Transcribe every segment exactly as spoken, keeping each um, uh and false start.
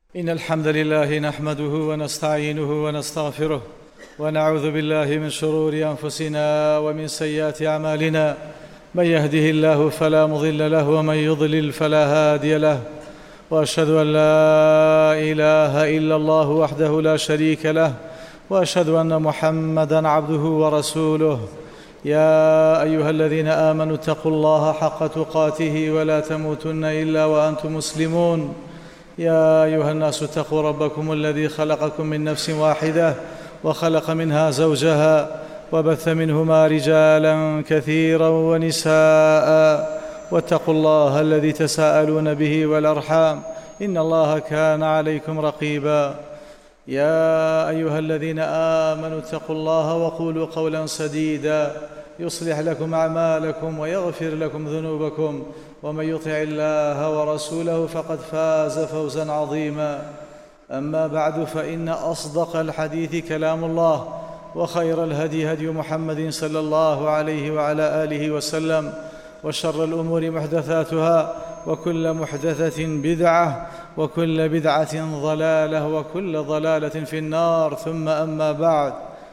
إن الحمد لله نحمده ونستعينه ونستغفره ونعوذ بالله من شرور أنفسنا ومن سيئات أعمالنا. من يهده الله فلا مضل له ومن يضلل فلا هادي له، وأشهد أن لا إله إلا الله وحده لا شريك له، وأشهد أن محمدًا عبده ورسوله. يا أيها الذين آمنوا اتقوا الله حق تقاته ولا تموتن إلا وأنتم مسلمون. يا أيها الناس اتقوا ربكم الذي خلقكم من نفس واحدة وخلق منها زوجها وبث منهما رجالا كثيرا ونساء، واتقوا الله الذي تساءلون به والأرحام إن الله كان عليكم رقيبا. يا أيها الذين آمنوا اتقوا الله وقولوا قولا سديدا يصلح لكم أعمالكم ويغفر لكم ذنوبكم، ومن يطع الله ورسوله فقد فاز فوزا عظيما. أما بعد، فإن أصدق الحديث كلام الله، وخير الهدي هدي محمد صلى الله عليه وعلى آله وسلم، وشر الأمور محدثاتها، وكل محدثة بدعة، وكل بدعة ضلالة، وكل ضلالة في النار. ثم أما بعد.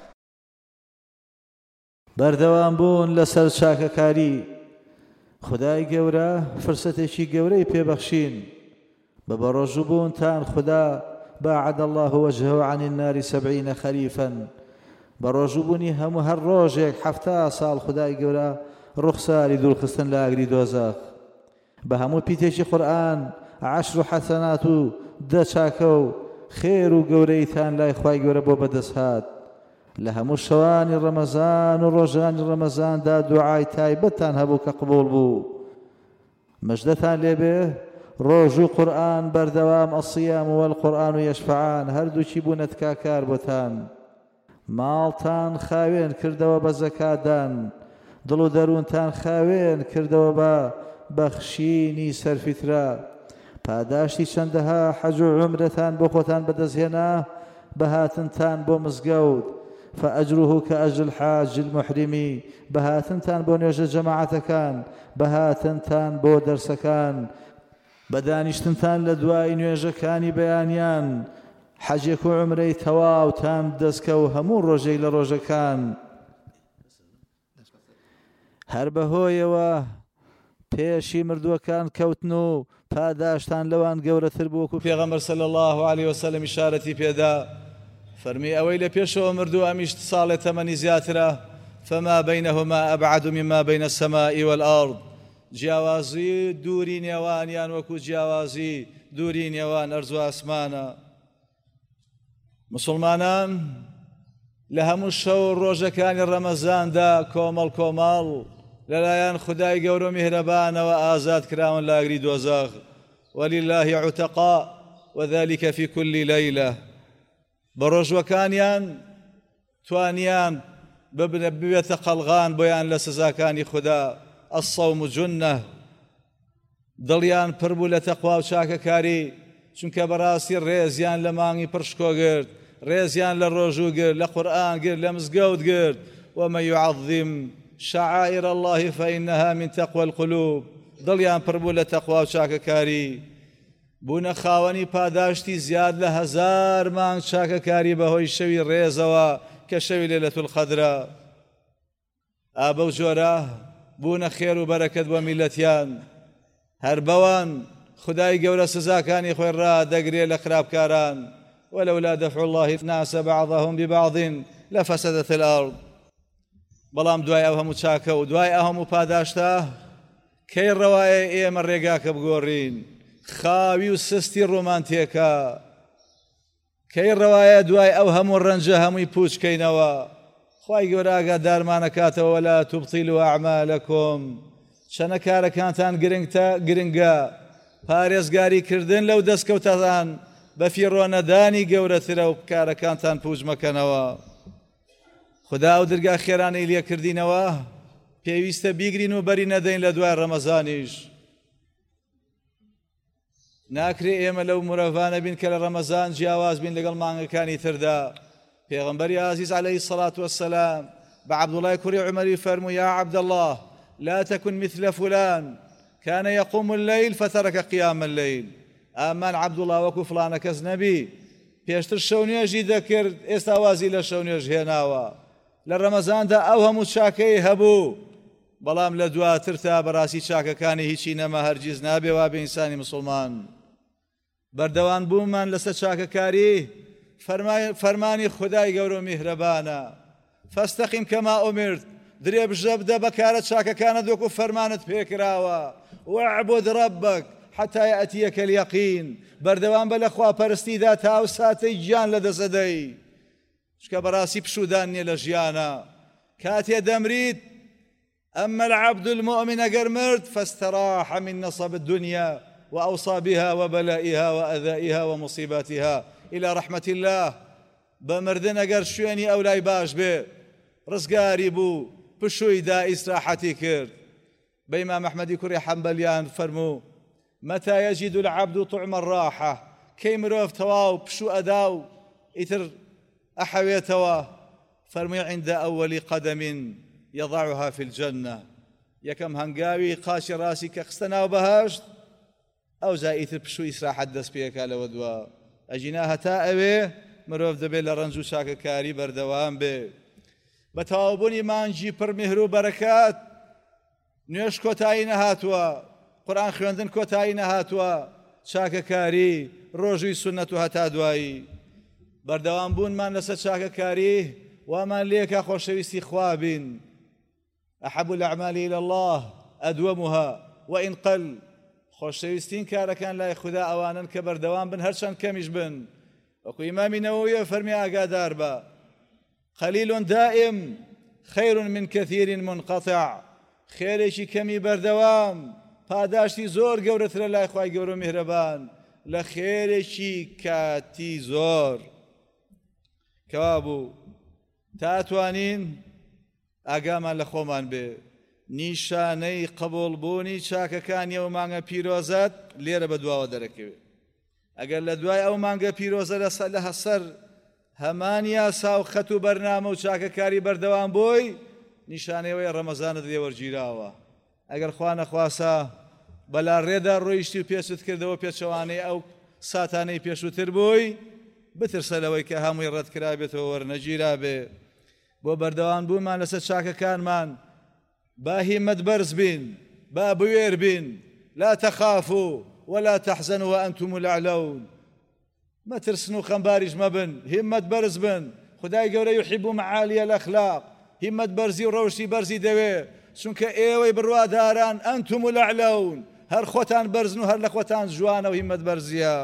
بەردەوام بوون لەسەر چاکەکاری. خودای گەورە فرسەتێکی گەورەی پێبەخشین بە بەڕۆژووبوونتان. خدا باعد الله وجهه عن النار سبعين خريفا. بەڕۆژووبوونی هەموو هەر ڕۆژێک حەفتا ساڵ خودای گەورە ڕوخساری دوورخستن لە ئاگری دۆزەخ. بە هەموو پیتێکی قورئان عەشر و حەسەنات و دە چاکە و خێر و گەورەیتان لای خوای گەورە بۆ بەدەست هات. لە هەموو شەوانی ڕەمەزان و ڕۆژانی ڕەمەزاندا دوعای تایبەتتان هەبوو کە قبوڵ بوو. مەژدەتان لێبێ ڕۆژ و قورئان بەردەوام ئەسیام وەلقورئان و یەشفەعان هەردووچی بوونە تکاکار بۆتان. ماڵتان خاوێن کردەوە بە زەکاتدان، دڵ و دەروونتان خاوێن کردەوە بە بەخشینی سەرفیترا. پاداشتی چەندەها حەج و عومرەتان بۆ خۆتان بەدەستهێنا بەهاتنتان بۆ مزگەوت، فأجره كأجر الحاج المحرم. بهاتنتان بۆ نوێژە جەماعەتەکان، بەهاتنتان بۆ دەرسەکان، بەدانیشتنتان لە دوای نوێژەکانی بەیانیان، حەجێک و عومرەی تەواوتان دەستکە و هەموو ڕۆژێک لە ڕۆژەکان. هەر بەهۆیەوە پێشی مردووەکان کەوتن و پاداشتان لەوان گەورەتر بوو. وەکو پێغەمبەر صلی الله عليه وسلم ئیشارەتی پێدا فەرمی ئەوەی لە پێشەوە مردوو ئەمیش ساڵێ تەمەنی زیاترە، فما بينهما أبعد مما بين السماء والأرض. جیاوازی دووری نێوانیان وەکو جیاوازی دووری نێوان ئەرز و ئاسمانە. مسلمانان لە هەموو شەو ڕۆژەکانی ڕەمەزاندا کۆمەڵ کۆمەڵ لەلایەن خودای گەورە و میهرەبانەوە ئازاد کراون لە ئاگری دۆزەخ. ولله عتقاء وذلك في كل ليلة. بە ڕۆژوەکانیان توانیان ببێتە قەڵغان بۆیان لە سزاکانی خوددا. الصوم جنة. دڵیان پڕ بوو لە تەقوا و چاکەکاری، چونکە بەڕاستی ڕێزیان لە مانگی پڕشکۆ گرت، ڕێزیان لە ڕۆژوو گرت، لە قورئان گرت، لە مزگەوت گرت. ومن يعظم شعائر الله فإنها من تقوى القلوب. دڵیان پڕ بوو لە تەقوا و چاکەکاری، بوونە خاوەنی پاداشتی زیاد لە هەزار مانگ چاکەکاری بەهۆی شەوی ڕێزەوە کە شەوی لەیلەتول قەدرە. ئابە و جۆرە بوونە خێر و بەرەکەت بۆ میلەتیان. هەر بەوان خودای گەورە سزاکانی خۆی ڕادەگرێ لە خراپکاران. ولولا دفع الله الناس بعضهم ببعض لفسدت الأرض. بەڵام دوای ئەو هەموو چاکە و دوای ئەو هەموو پاداشتە کەی ڕەوایە ئێمە ڕێگاکە بگۆڕین؟ خاوی و سستی ڕۆمانتیەکە کەی ڕەوایە دوای ئەو هەموو ڕەنجە هەمووی پوچکەینەوە؟ خوای گەورە ئاگادارمانەکاتەوە ولا تبطیلوا ئەعمالەکم. چەنە کارەکانتان گرنگە، پارێزگاریکردن لەو دەستکەوتەتان بە فیڕۆنەدانی گەورەترە و کارەکانتان پوچ مەکەنەوە. خدا ئەو دەرگا خێرانەی لێکردینەوە پێویستە بیگرین و بەری نەدەین لە دوای ڕەمەزانیش. ناکرێ ئێمە لەو مرەڤانە بین کە لە ڕەمەزان جیاواز بین لەگەڵ مانگەکانی تردا. پێغەمبەری عەزیز عەلەیهی الصەلاة وەسسەلام بە عەبدوڵای کوڕی عومەری فەرمووی یا عەبدەڵڵاه لا تكن مثل فلان كان يقوم الليل فترك قيام الليل. ئامان عەبدوڵڵا وەکو فڵانە کەس نەبی پێشتر شەو نوێژی دەکرد ئێستا وازی لە شەو نوێژ هێناوە لە ڕەمەزاندا ئەو هەموو چاکەی هەبوو بەڵام لە دواتر تا بەڕاستی چاکەکانی هیچی نەما هەرگیز نابێ وا بە ئینسانی مسڵمان بەردەوام بوومان لەسەر چاکەکاری فەرمانی خودای گەورە و میهرەبانە فەستەقیم کەما ئومرت درێ بژە بدە بەکارە چاکەکانت وەکو فەرمانت پێکراوە وەعبود ڕەبەک حتى يأتيك اليقين بردوان بلا خوا پرستیدا تا ئەو ساتەی گیان لە دەسەدەی چکە بەڕاستی پشودان نیە لە ژیانە کاتێ دەمریت أما العبد المؤمن أجر مرد فاستراح من نصب الدنيا وأوصى بها وبلائها وأذائها ومصيباتها إلى رحمة الله بمردن أجر شويني أولاي باش به رزقاري بو بشوي دا إسراحتي كرد بإمام أحمد كري حنبليان فرمو متى يجد العبد طعم الراحة كي مروف تواو بشو أداو إتر أحوي توا فرمي عند أول قدم يضعها في الجنة يكم هنقاوي قاشي راسي كخستنا وبهاشت أو زائتر بشو إسراحة دس بيك على ودوا أجناها تائبه مروف دبي لرنجو شاك كاري بردوان بي بتوابوني مانجي پر مهرو بركات نوش كوتاين هاتوا قرآن خوێندن کۆتایی نەهاتووە چاکەکاری ڕۆژووی سونەت و هەتا دوایی بەردەوام بوونمان لەسەر چاکەکاری وامان لێکە خۆشەویستی خوا بین أحب الأعمال إلى الله أدومها وإن قل خۆشەویستین کارەکان لای خوددا ئەوانن کە بەردەوام بن هەرچەند کەمیش بن وەکو ئیمامی نەوەویە فەرمی ئاگادار بە قەلیل دائم خير من كثير منقطع خێرێکی کەمی بەردەوام پاداشتی زۆر گەورەترە لای خوای گەورە و میهرەبان لە خێرێکی کاتی زۆر کەوا بوو تا توانین ئاگامان لە خۆمان بێ نیشانەی قبوڵبوونی چاکەکانی ئەو مانگە پیرۆزەت لێرە بە دواوە دەرەکەوێت ئەگەر لە دوای ئەو مانگە پیرۆزە لەسەر لە هەسەر هەمان یاسا و خەت و بەرنامە و چاکەکاری بەردەوام بۆی نیشانەیەوەی ڕەمەزانت لێوەرگیراوە ئەگەر خوا نەخواسە بەلا ڕێدا ڕۆیشتی و پێشت کردەوە پێچەوانەی ئەو ساتانەی پێشووتر بووی بترسە لەوەی کە هەمووی ڕەتکرا بێتەوە وەرنەگیرا بێ بۆ بەردەوام بوومان لەسەر چاکەکانمان با هیممەت بەرز بین با بوێر بین لا تخافوا ولا تحزنوا وأنتم الأعلون مەترسن و خەمباریش مەبن هیممەت بەرز بن خدای گەورە يحب معالي الأخلاق هیممەت بەرزی و ڕەوشی بەرزی دەوێ چونکە ئێوەی بڕواداران ئەنتم الأعلون هەر خۆتان بەرزن و هەر لە خۆتان جوانە و هیممەت بەرزیە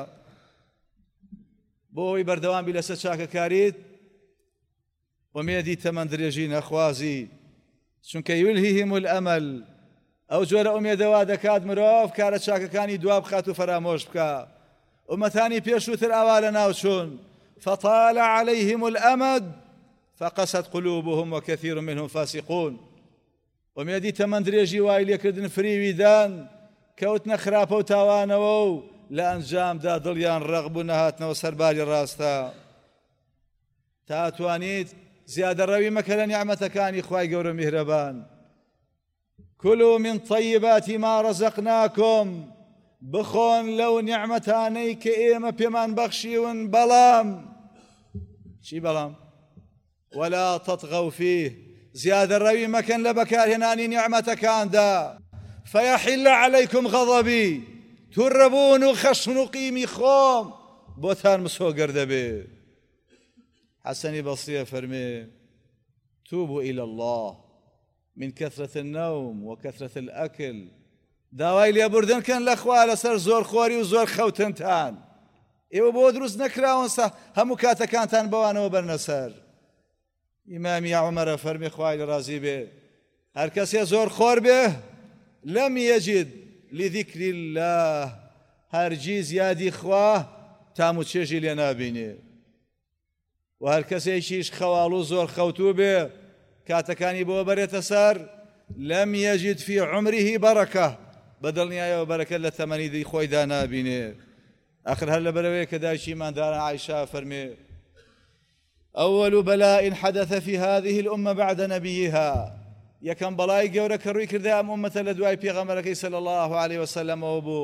بۆی بەردەوام بی لەسەر چاکەکاریت ومێدی تەمەند درێژی نەخوازی چونکە یولهیهم الأمل ئەو جۆرە ئومێدەوا دەکات مرۆڤ کارە چاکەکانی دوا بخات و فەرامۆش بکە ئومەتانی پێشووتر ئاوا لە ناوچوون فطال عليهم الأمد فقست قلوبهم وكثير منهم فاسقون ومێدی تەمەند درێژی وای لێکردن فریوی دان کەوتنە خراپە و تاوانەوە و لە ئەنجامدا دڵیان ڕەق بوو نەهاتنەوە سەرباری ڕاستە تا توانیت زیادە ڕەوی مەکە لە نیعمەتەکانی خوای گەورە میهرەبان كلوا من طيبات ما رزقناكم بخۆن لەو نیعمەتانەی کە ئێمە پێمان بەخشیون بەڵام چی بەڵام ولا تطغوا فيه زیادە ڕەوی مەکەن لە بەکارهێنانی نیعمەتەکاندا فيحل عليكم غضبي توڕەبوون و خەشم و قیمی خۆم بۆتان مسۆگەر دەبێ حەسەنی بەسریە فەرمێ توبوا إلى الله من كثرة النوم وكثرة الأكل داوای لێبوردن کەن لە خوا لەسەر زۆر خۆری و زۆر خەوتنتان ئێوە بۆ دروست نەکراونسە هەموو کاتەکانتان بەوانەوە بەرنە سەر ئیمامی عومەرە فەرمی خوای لە ڕازی بێ هەر کەسێ زۆر خۆر بێ لەم یەجد لذیکری الله هەرگیز یادی خوا تام و چێژی لێ نابینێ و هەر کەسێکیش خەواڵ و زۆر خەوتوو بێ کاتەکانی بۆ بەرێتە سەر لەم یەجد فی عمره بەرەکە بەدڵنیایەوە بەرەکەت لە تەمەنی خۆیدا نابینێ ئاخر هەر لەبەرەوەی کە دایکی ماندارە عایشا فەرمێ أول بلاء حدث في هذه الأمة بعد نبيها يكن بلاي جورا كروي كردام أمة لدواي بيغمركي صلى الله عليه وسلم وبو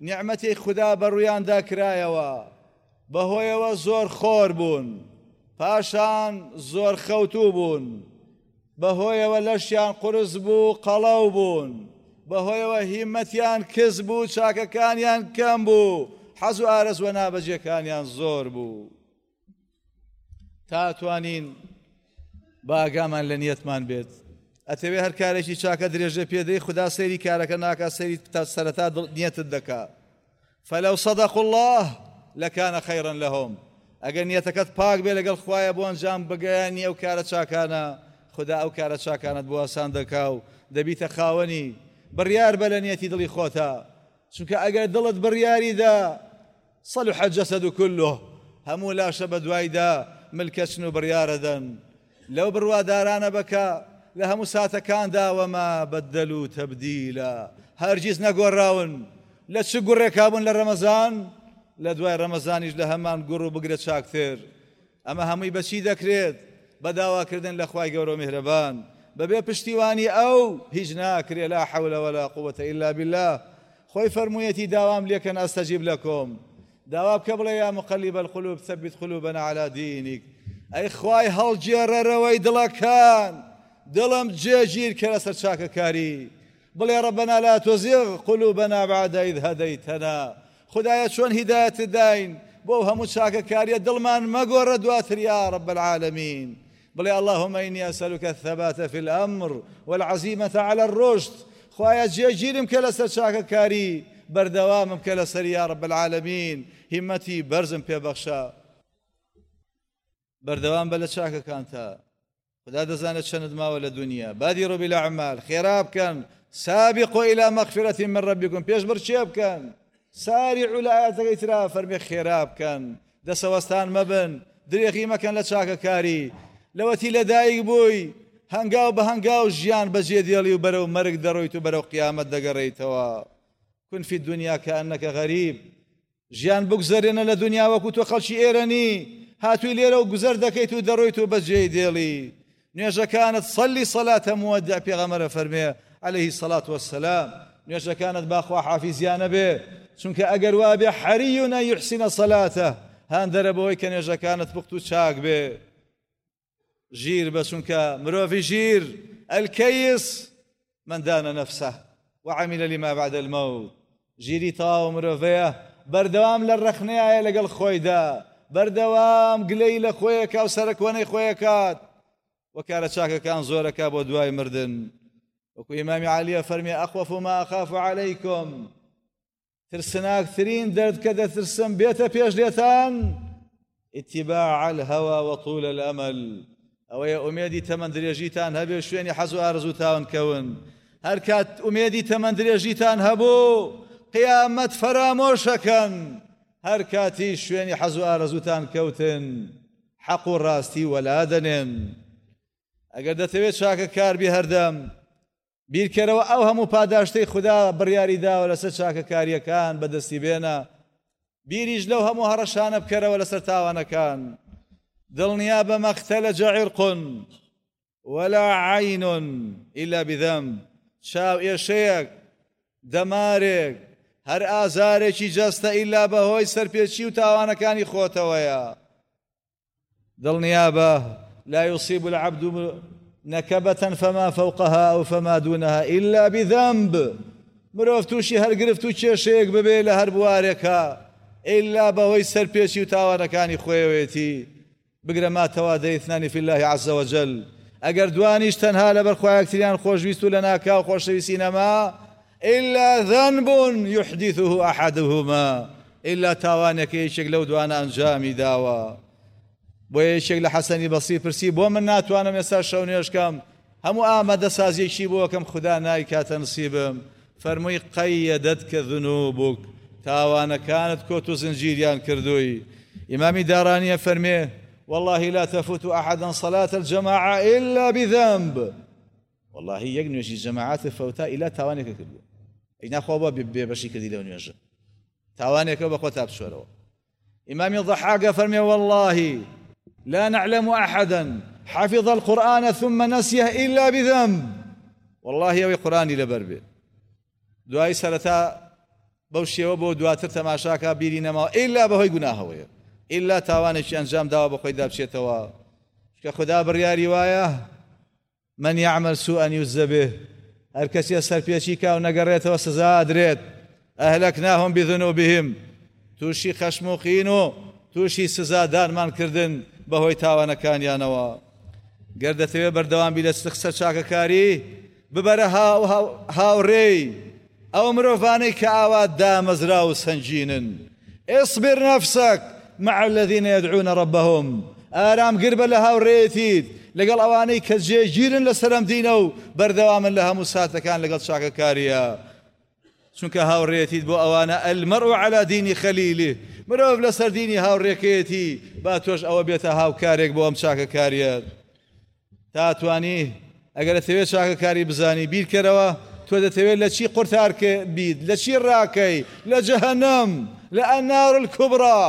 نیعمەتی خوددا بەڕوویاندا کرایەوە بەهۆیەوە زۆر خۆر بوون پاشان زۆر خەوتوو بوون بەهۆیەوە لەشیان قورس بوو قەڵەو بوون بەهۆیەوە هیمەتیان کەس بوو چاکەکانیان کەم بوو حەز و ئارەزوە نابەجێکانیان زۆر بوو تا توانین باگامان لە نیەتمان بێت ئەتەوێ هەر کارێکی چاکە درێژە پێدەی خوددا سەیری کارەکە ناکا سەیری تا سەرەتا نیەتت دەکا فەلەو صەدەقوا الله لەکانە خەیڕەن لەهۆم ئەگەر نیەتەکەت پاک بێ لەگەڵ خوایە بۆ ئەنجام بگەیانی ئەو کارە چاکانە خوددا ئەو کارە چاکانت بۆ ئاسان دەکا و دەبیتە خاوەنی بڕیار بە لە نیەتی دڵی خۆتە چونکە ئەگەر دڵت بڕیاریدا صەلوحە الجەسەد كله هەموو لاشە بە دوایدا ملکەچن و بڕیارەدەن لەو بڕوادارانە بکە لە هەموو ساتەکاندا وەما بەدەلوا تەبدیلا هەرگیز نەگۆڕاون لە چ گوڕێکا بوون لە ڕەمەزان لە دوای ڕەمەزانیش لە هەمان گوڕ و بگرە چاکتر ئەمە هەمووی بەچی دەکرێت بە داواکردن لە خوای گەورە و میهرەبان بەبێ پشتیوانی ئەو هیچ ناکرێ لا حەولە ولا قووەتە ئیلا بالله خۆی فەرموویەتی داوام لێکەن ئەستەجیب لەکۆم داوا بکە بڵێ یا مقەلیب القلوب ثەبت قلوبنا على دینیک ئەی خوای هەڵگێڕەرەوەی دڵەکان دڵم جێگیر کە لەسەر چاکەکاری بڵێ ربنا لا تزغ قلوبنا بعد إذ هديتنا خدایە چۆن هیدایەتت داین بۆ هەموو چاکەکاریە دڵمان مەگۆڕە دواتر یا رب العالمین بڵێ اللهم إني أسألك الثبات في الأمر والعزيمة على الرشد خوایە جێگیرم کە لەسەر چاکەکاری بەردەوامم کە لەسەر یا رب العالمین هیمەتی بەرزم پێبەخشە بەردەوام بە لە چاکەکانتە خدا دەزانێت چەند ماوە لە دنیا بادیروا بالأعمال خێرا بکەن سابقوا إلى مغفرة من ربكم پێش بڕچێ بکەن سارعوا لە ئاەتەکەی ترا فەرمێ خێرا بکەن دەسەوەستان مەبن درێغی مەکەن لە چاکەکاری لەوەتی لەدایک بووی هەنگاو بە هەنگاو ژیان بەجێ دێڵی و بەرەو مەرگ دەڕۆیت و بەرەو قیامەت دەگەڕێیتەوە كن في الدنيا كأنك غريب ژیان بگوزەرێنە لە دنیا وەکو تۆ خەڵکی ئێرەنی هاتووی لێرە و گوزەر دەکەیت و دەڕۆیت و بەجێی دێڵی نوێژەکانت صلي صلاة مودع پێغەمبەرە فەرمێ عليه الصلاة والسلام نوێژەکانت باخوا حافیزیانە بێ چونکە ئەگەر وا بێ حەریون ئەن یحسینە صەلاتە هان دەرە بەوەی کە نوێژەکانت پوخت و چاک بێ ژیر بە چونکە مرۆڤی ژیر الكيس من دان نفسه وعمل لما بعد الموت ژیری تاو مرۆڤەیە بەردەوام لە ڕەخنەیە لەگەڵ خۆیدا بەردەوام گلەی لە خۆیەکە و سەرکوەنەی خۆیەکات وەکارە چاکەکان زۆرەکە بۆ دوای مردن وەکو ئیمامی عالیە فەرمێ ئەخوەف ما ئەخاف عەلەیکم ترسناکترین دەرد کە دەترسم بێتە پێش لێتان اتباع الهوى وطول الأمل ئەوەیە ئومێدی تەمەند درێژیتان هەبێ شوێنی حەز و ئارزوتان کەون هەر کات ئومێدی تەمەند درێژیتان هەبوو قیامەت فەرامۆشەکەن هەر کاتی شوێنی حەز و ئارزوتان کەوتن حەق و ڕاستی وەلادەنێن ئەگەر دەتەوێت چاکە کاربی هەردەم بیرکەرەوە ئەو هەموو پاداشتەی خوددا بڕیاری داوە لەسەر چاکەکاریەکان بەدەستی بێنە بیریش لەو هەموو هەڕەشانە بکەرەوە لەسەر تاوانەکان دڵنیا بە مەختەلەجە عرق ولا عین إلا بذنب چاو ئێشەیەک دەمارێک هەر ئازارێکی جەستە ئیلا بەهۆی سەرپێچی و تاوانەکانی خۆتەوەیە دڵنیا بە لا يصيب العبد نكبة فما فوقها أو فما دونها إلا بذنب مرۆڤ تووشی هەرگرفت و کێشەیەک ببێ لە هەر بوارێکە ئیلا بەهۆی سەرپێچی و تاوانەکانی خۆیەوێتی بگرە ماتەوا دەیثنانی في الله عز وجل ئەگەر دوانیش تەنها لەبەر خوا یەکتریان خۆشویست و لە ناکاو خۆشەویستی نەما إلا ذنب يحدثه أحدهما إلا تاوانێک یەکێک لەو دوانە ئەنجامی داوە بۆ یەکێک لە حەسەنی بەسری پرسی بۆ من ناتوانم ئێستا شەو نوێژکەم هەموو ئامادە سازیێکی بۆ کەم خوددا نایکاتە نسیبم فەرمووی قەیەدەتکە ذنوبک تاوانەکانت کۆت و زنجیریان کردووی ئیمامی دارانیە فەرمێ والله لا تفوت أحدا صلاة الجماعة إلا بذنب والله يك نوێژی جەماعەت فەوتا إلا تاوانێکە کردووە ئەی ناخوا بۆ بێبەشی کردی لەو نوێژە تاوانێکە بە خۆت تا بشۆرەوە إمام الضحاك فرمي والله لا نعلم أحدا حفظ القرآن ثم نسيه إلا بذنب والله يوي قرآني لبربي دوای سەرەتا بەو شێوە بۆ دواتر تەماشاکە بیری نەماوە ئیلا بەهۆی گوناهەوەیە ئیلا تاوانێکی ئەنجام داوە بەخۆی دابچێتەوە کە خوددا بڕیاری وایە من يعمل سوءا يجزى به هەر کەسێ سەرپێچی کا و نەگەڕێتەوە سزا ئەدرێت ئەهلەکناهم بذنوبهم تووشی خەشموقین و تووشی سزادانمانکردن بەهۆی تاوانەکانیانەوە گەر دەتەوێت بەردەوامبی لە قسە چاکەکاری ببەرە هاوڕێی ئەو مرۆڤانەی کە ئاوا دامەزرا و سەنجینن اصبر نفسك مع الذين يدعون ربهم ئارامگر بە لە هاوڕێیەتیت لەگەڵ ئەوانەی کە جێگیرن لە سەرم دینە و بەردەوامن لە هەموو ساتەکان لەگەڵ چاکەکاریە چونکە هاوڕێیەتیت بۆ ئەوانە المەرء على دینی خەلیله مرۆڤ لەسەر دینی هاوڕێکەیەتی با تۆش ئەوە بێتە هاوکارێک بۆ ئەم چاکەکاریە تاتوانی ئەگەر دەتەوێت چاکەکاری بزانی بیرکەرەوە تۆ دەتەوێت لە چی قورتارکە بیت لە چی ڕاکەی لە جەهەنەم لە ئەنار الکوبرا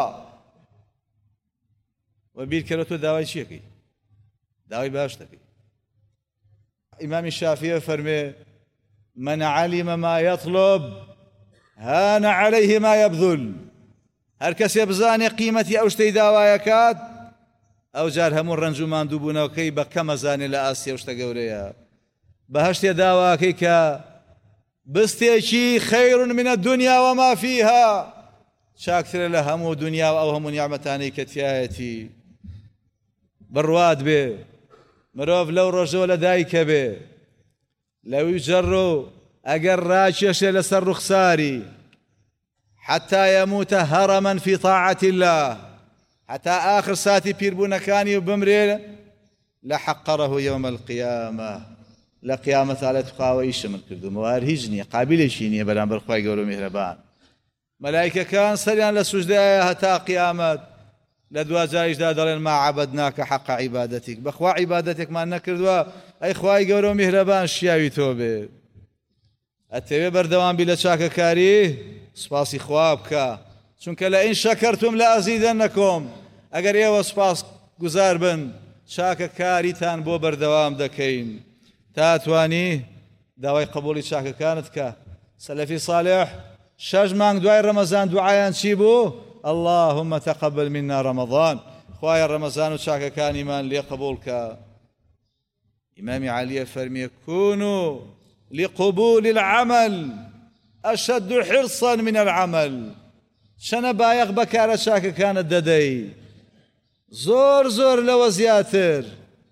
و بیرکەرە تۆ داوای چیەکەی داوای باش دەکەی ئیمامی شافعی فەرمێ من علم ما يطلب هان عليه ما يبذل هەر کەسێ بزانێ قیمەتی ئەو شتەی داوایەکات ئەو جار هەموو ڕەنج و ماندووبوونەوەکەی بە کەمە زانێ لە ئاسیا شتە گەورەیە بەهەشتێ داواکەی کە بستێکی خەیر من الدنيا وما فيها چاکترە لە هەموو دنیا و ئەو هەموو نیعمەتانەی کە تایەتی بڕوات بێ مرۆڤ لەو ڕۆژەوە لە دایکە بێ لەوی جەڕ و ئەگەر ڕاکێشێ لەسەر ڕوخساری حتى يموت هرما في طاعة الله حتى آخر ساتي بيربونكاني وبمرير لحقره يوم القيامة لقيامة على تقاوى إيشمل كردو موار هجني قابل شيني بلان برخواي قولوا مهربان ملائكة كان سريان لسجداء هتا قيامت لدوا جايش دادلين ما عبدناك حق عبادتك بخوا عبادتك ما نكردوا أي خواي قولوا مهربان شياوي توبه التوبه بردوان بلا شاكا كاري سپاسی خوا بکە چونکە لە ئین شەکەرتم لە ئەزیدەنەکۆم ئەگەر ئێوە سپاس گوزار بن چاکەکاریتان بۆ بەردەوام دەکەین تاتوانی داوای قبولی چاکەکانت کە سەلەفی صالح شەش مانگ دوای ڕەمەزان دوعایان چی بوو اللهم تقبل منا رمضان خوایە ڕەمەزان و چاکەکانیمان لێ قبول کە ئیمامی عەلیە فەرمیێ كونوا لقبول العمل أشد حرصا من العمل شنا بايغ بكارة شاكا كانت ددي زور زور لو زياتر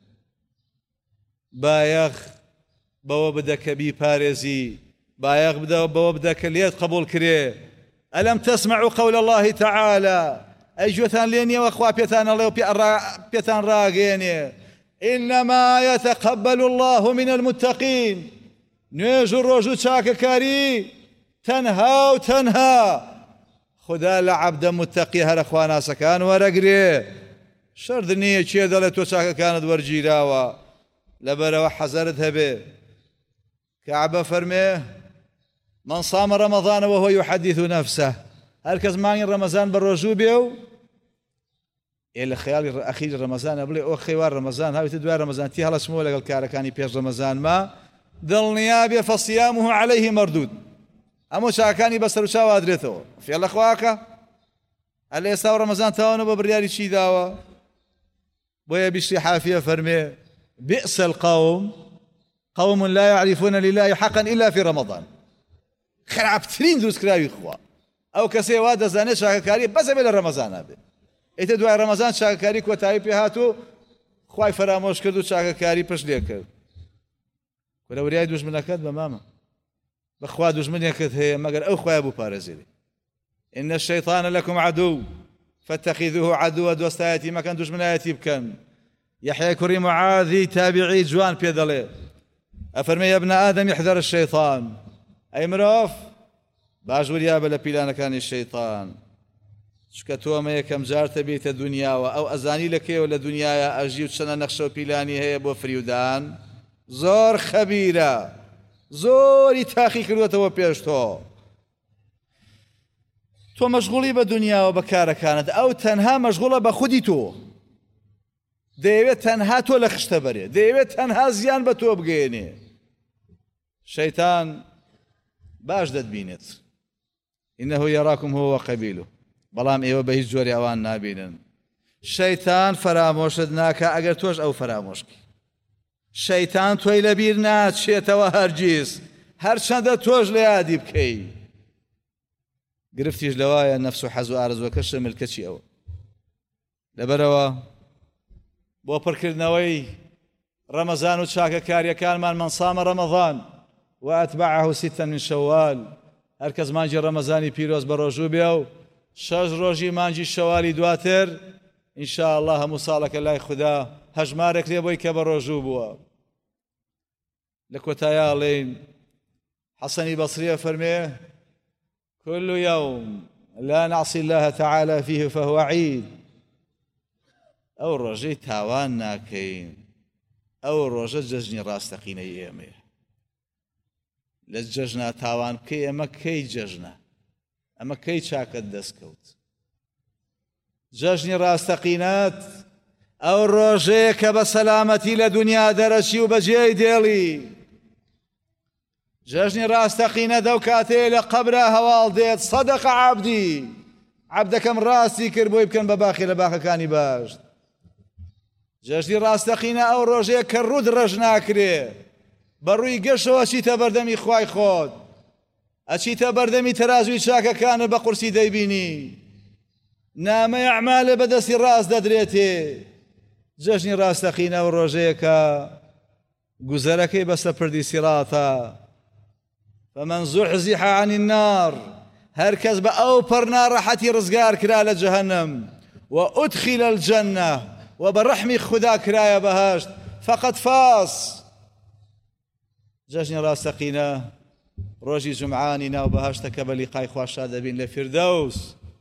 بايغ بوا بدك بي بارزي بايغ بدا بوا بدك ليت قبول كريه ألم تسمعوا قول الله تعالى أجوثان ليني وأخوا بيتان الله بيتان راقيني إنما يتقبل الله من المتقين نيجو الرجو شاكا كاري تنها وتنها خدا لعبد متقي هر اخوانا سكان ورقري شرط نية شي دلت وشاكا كانت ورجيراوا لبرا وحزرتها به كعبة فرميه من صام رمضان وهو يحدث نفسه هركز ماني رمضان بالرجوع بيو إلى خيال أخير رمضان أبلي أو خيوار رمضان هاي تدوار رمضان تي هلا سمو لقل كاركاني بيش رمضان ما ظل نيابي فصيامه عليه مردود أمو شاكاني بسر وشاو أدريتو في الله خواكا هل يستوى رمضان تاونو ببريالي شي داوا بويا بيشي حافية فرمي بئس القوم قوم لا يعرفون لله حقا إلا في رمضان خرابترين دروس كراوي خوا أو كسي وادا زاني شاكاري بس بلا رمضان هذا إيتا دواء رمضان شاكاري كوتاي بيهاتو خواي فراموش كردو شاكاري پش ليكر ولو رياي دوش منكت بماما بخوا دژمنێکت هەیە مەگەر ئەو خوای بوو پارێزیری إن الشيطان لكم عدو فاتخذوه عدوا دۆستایەتی مەکەن دژمنایەتی بکەن يحيى كري معاذي تابعي جوان بيدلي أفرمي يا ابن آدم يحذر الشيطان أي مروف باجور يا بلا بيلان كان الشيطان شكتوا ما يكم جارت بيت الدنيا أو أزاني لك ولا دنيا أجي وشنا نخشو بيلاني هي بو فريودان زور خبيرة زۆری تاقی کردوێتەوە پێش تۆ تۆ مەشغوڵی بە دنیاوە بە کارەکانت ئەو تەنها مەشغوڵە بە خودی تۆ دەیەوێت تەنها تۆ لە خشتە بەرێ دەیەوێت تەنها زیان بە تۆ بگەێنێ شەیتان باش دەتبینێت إنه يراكم هو وقبيله بەڵام ئێوە بە هیچ جۆری ئەوان نابینن شەیتان فرامۆشت ناکە ئەگەر تۆش ئەو فرامۆشکی شەیتان تۆی لەبیر ناچێتەوە هەرگیز هەرچەندە تۆش لە یادی بکەی گرفتیش لەوایە نەفس و حەز و ئارزوەکەشە ملکەچی ئەوە لەبەرەوە بۆ پڕکردنەوەی ڕەمەزان و چاکەکاریەکانمان من صام ڕەمەضان وأتبعه ستا من شوال هەر کەس مانجی ڕەمەزانی پیرۆز بە ڕۆژوو بێ و شەش ڕۆژی مانجی شەوالی دواتر ئینشاء الله هەموو ساڵەکە لای خوددا هەژمارێک لێ بۆی کە بە ڕۆژوو بووە لە کۆتایە ئەڵێن حەسەنی بەسریە فەرمێ كل يوم لا نعصي الله تعالى فيه فهو عيد ئەو ڕۆژەی تاوان ناکەین ئەو ڕۆژە جەژنی ڕاستەقینەی ئێمەیە لە جەژنە تاوان بکەی ئەمە کەی جەژنە ئەمە کەی چاکەت دەستکەوت جەژنی ڕاستەقینەت ئەو ڕۆژەیە کە بە سەلامەتی لە دنیا دەرەچی و بەجێی دێڵی جەژنی ڕاستەقینەت ئەو کاتەیە لە قەبرە هەواڵ دێت سەدەقە عەبدی عەبدەکەم ڕاستی کرد بۆی بکەن بە باخی لە باخەکانی باش جەژنی ڕاستەقینە ئەو ڕۆژەیە کە ڕوود ڕەش ناکرێ بەڕووی گەشەوە ئەچیتە بەردەمی خوای خۆت ئەچیتە بەردەمی تەرازوی چاکەکانت بە قورسی دەیبینی نامەی ئەعمالێ بەدەستی ڕاست دەدرێتێ جەژنی ڕاستەقینە ئەو ڕۆژەیە کە گوزەرەکەی بەسە پردی سیراتە فمن زحزح عن النار هەر کەس بە ئەو پەڕ ناڕەحەتی ڕزگار کرا لە جەهەنەم وأدخل الجنة وبرحمي خدا كرايا بهاشت فقد فاز جەژنی ڕاستەقینە ڕۆژی جمعانی ناو بەهاشتەکە بە لیقای خوا شاد دەبین لە فیردەوس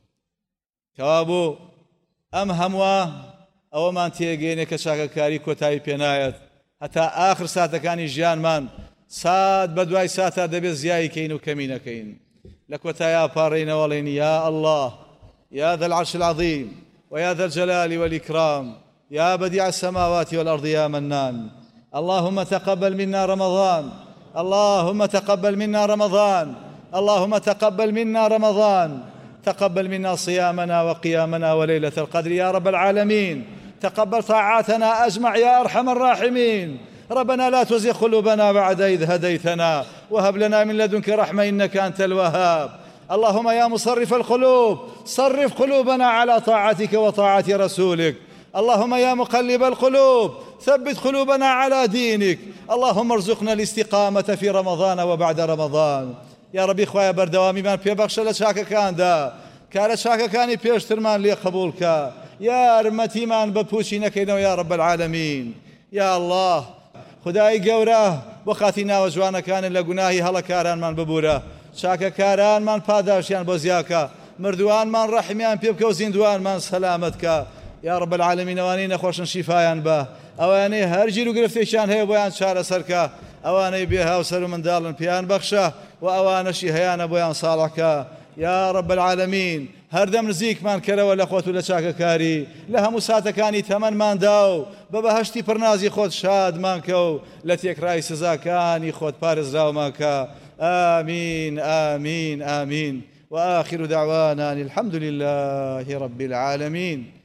کەوا بوو ئەم هەمووە ئەوەمان تێگەێنێ کە چاکەکاری کۆتایی پێنایەت هەتا ئاخر ساتەکانی ژیانمان سات بە دوای ساتە دەبێت زیایی کەین و کەمی نەکەین لە کۆتایە پاڕێنەوەڵێن یا الله یا ذا العرش العظيم ويا ذا الجلال والإكرام يا بديع السماوات والأرض يا منان اللهم تقبل منا رمضان اللهم تقبل منا رمضان اللهم تقبل منا رمضان تقبل منا صيامنا وقيامنا وليلة القدر يا رب العالمين تقبل طاعاتنا أجمع يا أرحم الراحمين ربنا لا تزغ قلوبنا بعد إذ هديتنا وهب لنا من لدنك رحمة إنك أنت الوهاب اللهم يا مصرف القلوب صرف قلوبنا على طاعتك وطاعة رسولك اللهم يا مقلب القلوب ثبت قلوبنا على دينك اللهم ارزقنا الاستقامة في رمضان وبعد رمضان يا ربي خوايا بردوامي من بيبخش لشاكا كان دا كان شاكا كاني بيشترمان لي قبولك يا رمتي من ببوشي نكينو يا رب العالمين يا الله خداي قوراه وخاتينا وجوانا كان لقناهي هلا كاران من ببوره شاكا كاران من پاداشيان بوزياكا مردوان من رحميان بيبكا وزيندوان من سلامتك يا رب العالمين اواني نخوشن شفايان به اواني هرجي لو گرفتيشان هي بويان شار سركا اواني بيها وسر من دالن بيان بخشه واوانشي هيان بويان صالحك يا رب العالمين هردم نزيك من كره ولا خوت ولا شاكا كاري لها مساتكاني ثمن من داو ببهشتي برنازي خود شاد مانكو لتيك راي سزاكاني خود بارز راو مانكا آمين آمين آمين وآخر دعوانا الحمد لله رب العالمين.